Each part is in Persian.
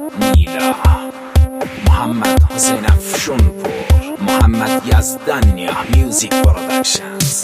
میلا محمد حسین افشونپور محمد یزدانیا میوزیک پرودکشنز.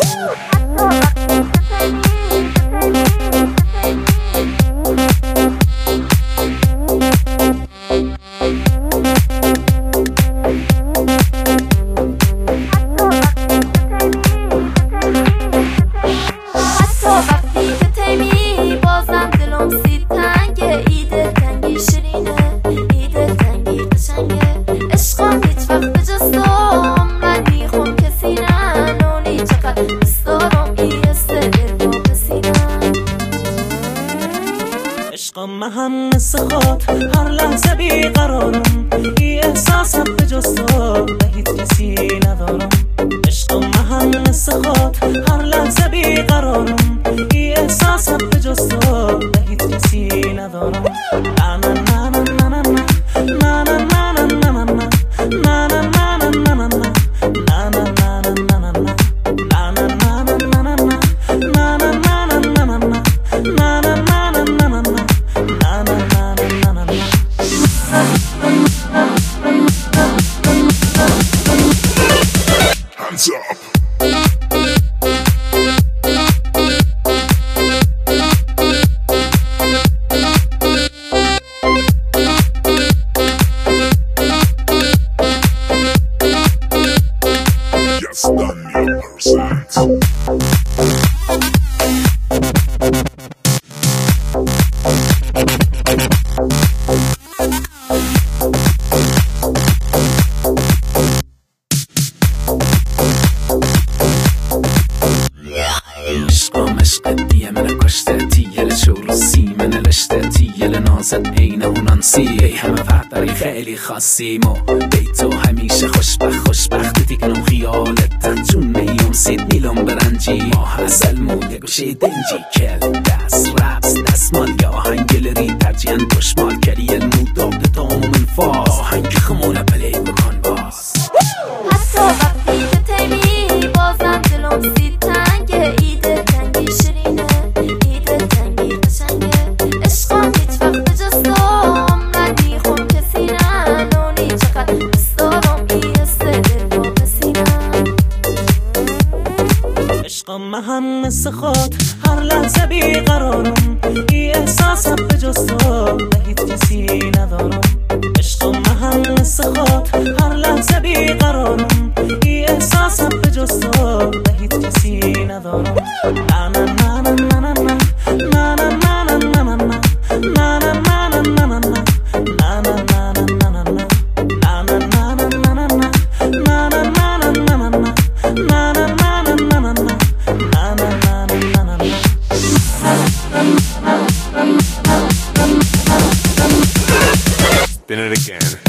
عشقم هم مثل خود هر لحظه بیقرارم، ای احساسم به جز تو به هیچ کسی ندارم. عشقم هم مثل خود هر لحظه بیقرارم، ای احساسم به جز تو به هیچ کسی ندارم. نه نه نه نه نه نه نه نه نه نه نه نه Hands up. Yes, done your percent. عشقم عشق دیه من کشته، تیل شور و سیمن لشته، تیل نازن عین اونانسی. ای همه فرداری خیلی خاصیم و بی تو همیشه خوشبخت دیگنم خیالت تخجون میون سید نیلم برنجی. ماه اصل موده گوشه دنجی کل دست ربس دستمال یا هنگلری ترجیحاً دشمال کری الموداب دتامو من فاز آهنگ خمونه پلی بکن باز. حتی وقتی که تیمی بازم دلم سید تنگه، ایده تنگی شیرینه ایده تنگی قشنگه. عشقم هیچ وقت به جز تو عمرت میخون کسی نه، نونی چقدر دوست دارم ای حس دل رو بسینم. عشقم هم مثل خود هر لحظه بیقرارم، ای احساسم به جز تو به هیچ کسی ندارم. عشقم هم مثل خود هر لحظه بیقرارم، ای احساسم به جز تو به هیچ کسی ندارم. نه نه نه نه نه نه نه نه نه نه Spin it again.